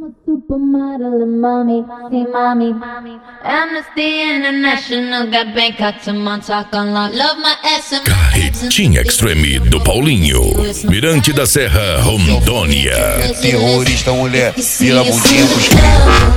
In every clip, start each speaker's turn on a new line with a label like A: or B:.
A: I'm a supermodel and mommy, see mommy. Amnesty International got Bangkok to Montauk on lock. Love my ass and
B: Carretinha Extreme do Paulinho, Mirante da Serra, Rondônia.
C: Terrorista mulher, vira a bundinha pros cria.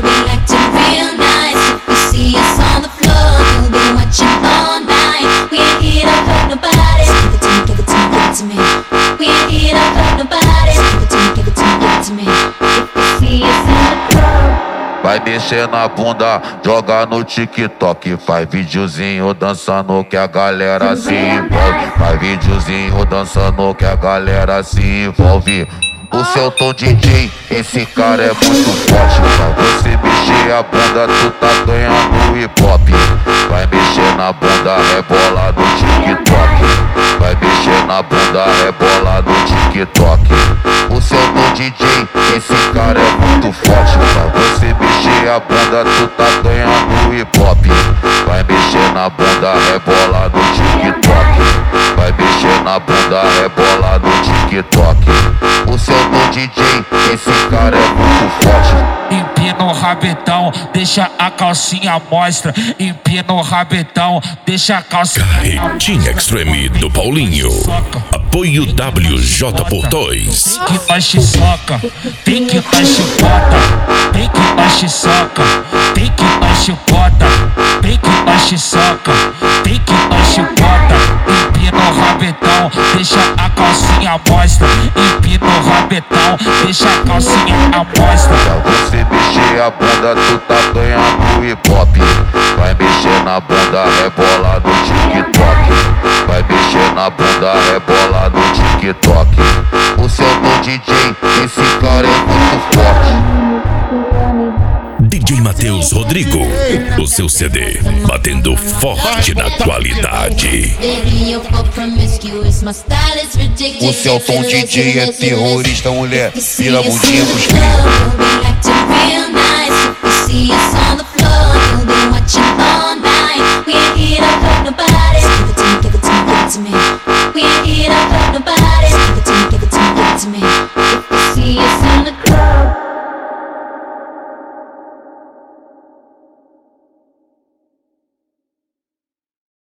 C: Vai mexer na bunda, joga no TikTok. Faz videozinho dançando que a galera se envolve. Faz videozinho dançando que a galera se envolve. O seu tom DJ, esse cara é muito forte. Pra você mexer a bunda, tu tá ganhando hip hop. Vai mexer na bunda, rebola no TikTok. Vai mexer na bunda, rebola no TikTok. O seu tom DJ, esse cara é muito forte. Pra você mexer a bunda, tu tá ganhando hip hop. Vai mexer na bunda, rebola no TikTok. Vai mexer na bunda, rebola no TikTok. O seu tom DJ, esse cara é muito forte.
D: Empina o rabetão, deixa a calcinha mostra. Empina o rabetão, deixa a calcinha.
B: Carretinha Extreme do Paulinho. Apoio WJ por 2.
D: Tem que nós te soca, tem que nós te bota. Tem que nós te soca, tem que nós te bota. Tem que nós te soca, tem que nós te bota. Empina o rabetão, deixa a calcinha mostra. Empina o rabetão, deixa a calcinha amostra.
C: Pra você mexer a bunda, tu tá ganhando hip hop. Vai mexer na bunda, rebola no TikTok. Vai mexer na bunda, rebola no TikTok. O seu tom DJ, esse cara é muito forte.
B: DJ Matheus Rodrigo, o seu CD batendo forte na qualidade.
C: O seu tom DJ é terrorista mulher, vira a bundinha pros cria.